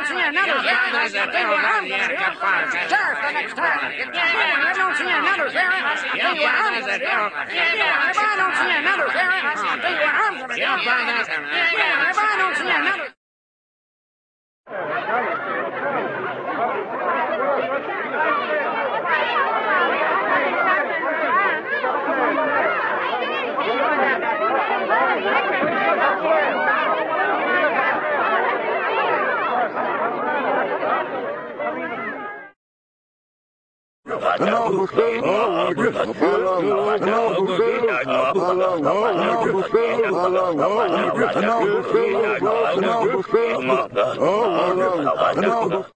don't see another Gary, I tell you what I'm going to do. I'm going to sheriff the next time. If I don't see another Gary, I tell you what I'm going to do. If I don't see another Gary, I tell you what I'm going to do. If I don't see another... No.